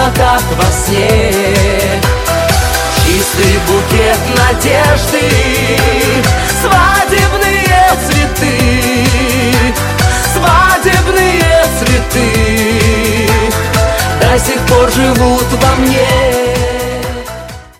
как во сне. Чистый букет надежды, свадебные цветы, свадебные цветы до сих пор живут во мне.